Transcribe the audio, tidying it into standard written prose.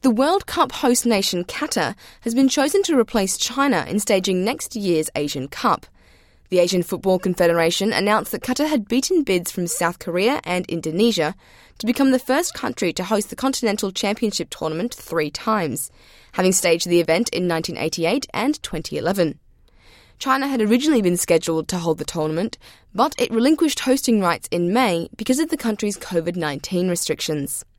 The World Cup host nation Qatar has been chosen to replace China in staging next year's Asian Cup. The Asian Football Confederation announced that Qatar had beaten bids from South Korea and Indonesia to become the first country to host the Continental Championship tournament 3 times, having staged the event in 1988 and 2011. China had originally been scheduled to hold the tournament, but it relinquished hosting rights in May because of the country's COVID-19 restrictions.